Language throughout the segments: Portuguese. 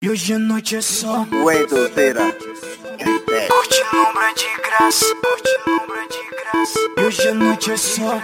E hoje a noite é só Wendozeira, curte lombra de graça, curte lombra de graça. E hoje a noite é só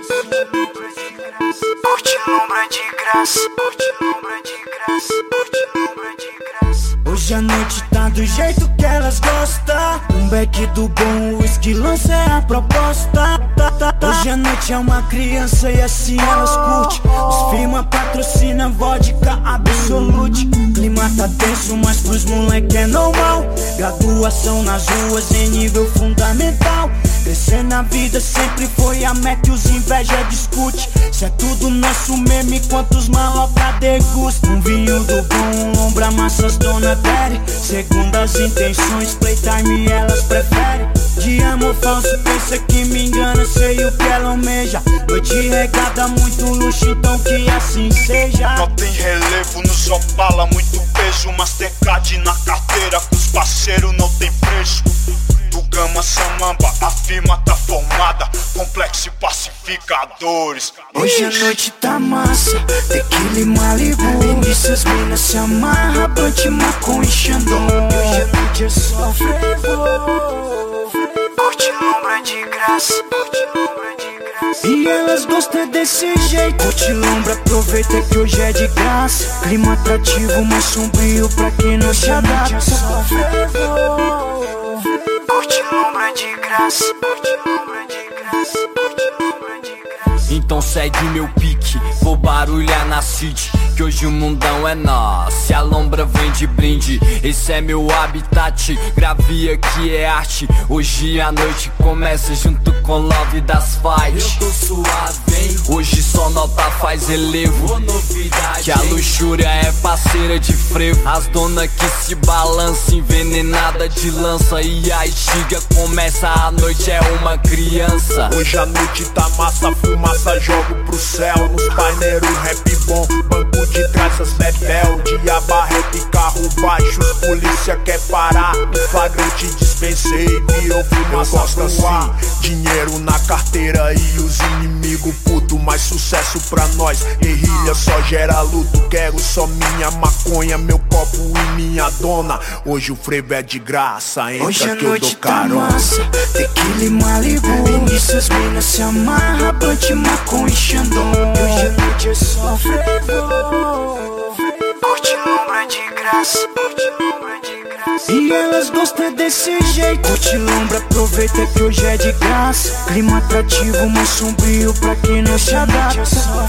curte lombra de graça, curte lombra de graça, curte lombra de graça. Hoje a noite tá do jeito que elas gostam. Um beck do bom, whisky lança é a proposta. Hoje a noite é uma criança e assim elas curte. Os firma patrocina vodka Absolute. Clima tá tenso, mas pros moleque é normal. Graduação nas ruas em nível fundamental. Crescer na vida sempre foi a meta e os inveja discute. Se é tudo nosso meme, quantos maloca degusta. Um vinho do bom, um lombra massas Dona Berry. Segundo as intenções, playtime elas preferem. De amor falso, pensa que me engana, sei o que ela almeja. Noite regada, muito luxo, então que assim seja. Não tem relevo, nos opala, muito peso. Mastercard na carteira, com os parceiros não tem preço. Do Gama Samamba, a firma tá formada. Complexo e pacificadores. Hoje a noite tá massa, tequila e Malibu. Essas minas se amarra, blunt, maconha e xandão. Hoje a noite é só frevo. Curte lombra de graça, curte lombra de graça. E elas gostam desse jeito. Curte lombra, aproveita que hoje é de graça. Clima atrativo, mas sombrio pra quem não se adapta. Só frevo. Curte lombra de graça, curte lombra de graça, curte lombra de graça. Então segue meu pique, vou barulhar na city. Que hoje o mundão é nosso, e a lombra vem de brinde. Esse é meu habitat, gravia que é arte. Hoje a noite começa junto com Love das Fight. Eu tô suave, hein? Hoje só nota faz relevo. Novidade, que a luxúria é parceira de frevo. As donas que se balançam, envenenada de lança. E a estiga começa, a noite é uma criança. Hoje a noite tá massa, fumaça, jogo pro céu. Nos paineiros, rap bom, banco de traças, bebel. Dia barreta e carro baixo, os polícia quer parar. No flagrante dispensei, virou fumaça pro ar. Dinheiro na carteira e os inimigos puto. Mais sucesso pra nós, guerrilha só gera luto. Quero só minha maconha, meu copo e minha dona. Hoje o frevo é de graça, entra hoje a que eu noite dou carona. Tá massa, tequila e Malibu. Essas minas se amarra, blunt, maconha e xandão. Hoje a noite é só frevo. Curte lombra de graça, curte lombra de graça. E elas gostam desse jeito. Curte lombra, aproveita que hoje é de graça. Clima atrativo, mas sombrio pra quem não se adapta. Só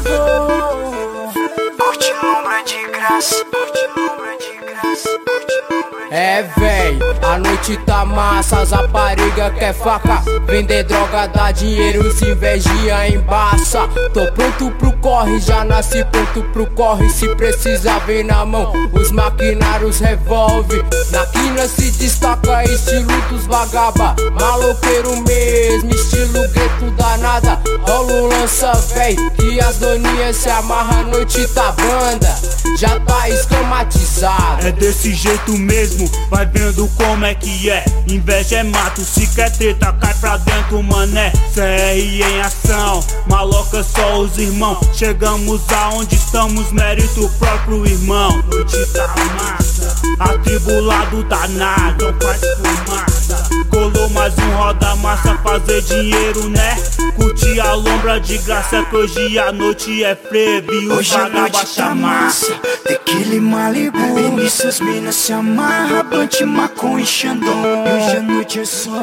frevo. Curte lombra de graça, curte lombra de graça, curte lombra de graça. É véi, a noite tá massa, as rapariga quer faca. Vender droga dá dinheiro, se invejinha embaça. Tô pronto pro corre, já nasci pronto pro corre. Se precisar vem na mão, os maquinários revolve. Na quina se destaca estilo dos vagaba. Maloqueiro mesmo, estilo gueto danada. Rola o lança véi, que as doninhas se amarra, a noite tá banda. Já tá esquematizado. É desse jeito mesmo, vai vendo como é que é. Inveja é mato, se quer treta cai pra dentro, mané. CR em ação, maloca só os irmãos. Chegamos aonde estamos, mérito próprio irmão. Noite tá massa, atribulado danado, não faz fumaça. Colou mais um roda massa, fazer dinheiro né. Curtir a lombra de graça que hoje a noite é frevo. E hoje a noite tá massa, tequila e Malibu. Essas minas se amarra, blunt, maconha e xandão. Hoje a noite é só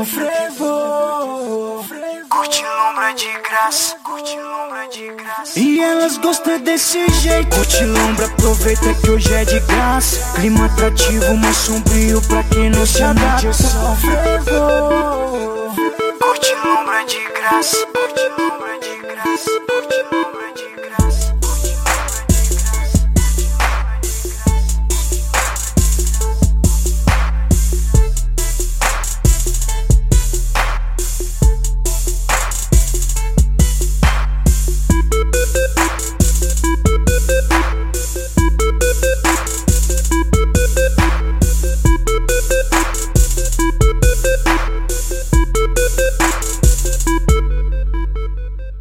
frevo. Curte lombra de graça, curte lombra de graça. E elas gostam desse jeito. Curte lombra, aproveita que hoje é de graça. Clima atrativo, mas sombrio pra quem não se adapta. Só frevo. Curte lombra de graça, curte lombra de graça, curte lombra.